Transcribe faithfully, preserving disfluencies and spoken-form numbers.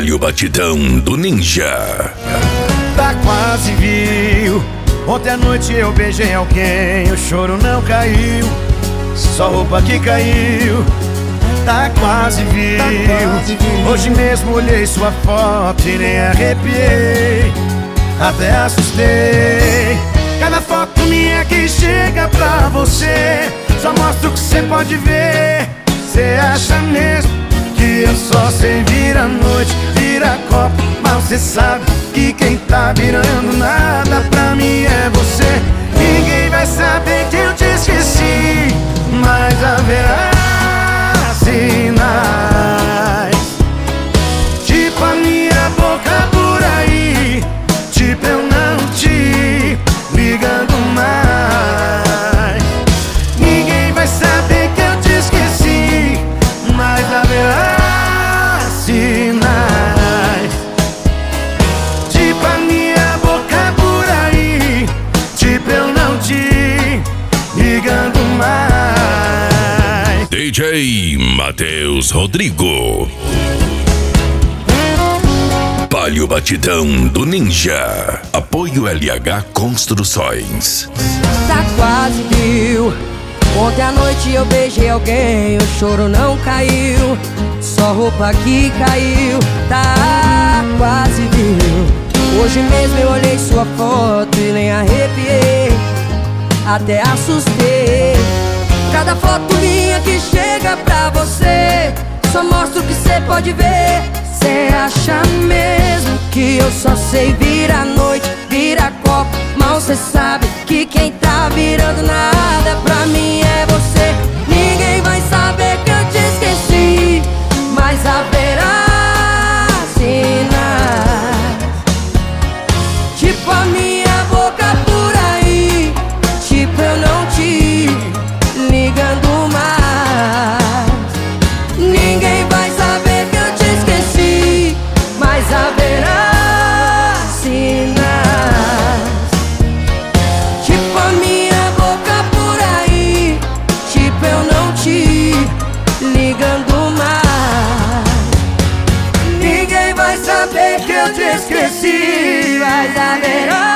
Palio Batidão do Ninja. Tá quase viu. Ontem à noite eu beijei alguém, o choro não caiu, só roupa que caiu. Tá quase viu. Hoje mesmo olhei sua foto e nem arrepiei, até assustei. Cada foto minha que chega pra você só mostra o que cê pode ver. Cê acha mesmo que eu só sei virar noite, virar copo, mas cê sabe que quem tá virando nada pra mim é você. Ninguém vai saber que eu te esqueci, mas haverá sinais, tipo a minha boca por aí, tipo eu não te ligando mais. Ninguém vai saber que eu te esqueci, mas haverá sinais, tipo a minha boca por aí, tipo eu não te ligando mais. D J Matheus Rodrigo. Palio Batidão do Ninja. Apoio L H Construções. Tá quase viu. Ontem à noite eu beijei alguém, o choro não caiu, só roupa que caiu. Tá quase viu. Hoje mesmo eu olhei sua foto e nem arrepiei, até assustei. Cada foto minha que chega pra você só mostra o que cê pode ver. Cê acha mesmo que eu só sei virar noite, virar copo, mal cê sabe que quem tá virando nada pra mim é você. Ninguém vai saber que eu te esqueci, mas haverá sinais, tipo a minha boca por aí, tipo eu não te ligando mais. Ninguém vai saber que eu te esqueci, mas haverá sinais, tipo a minha boca por aí, tipo eu não te ligando mais. Ninguém vai saber que eu te esqueci, mas haverá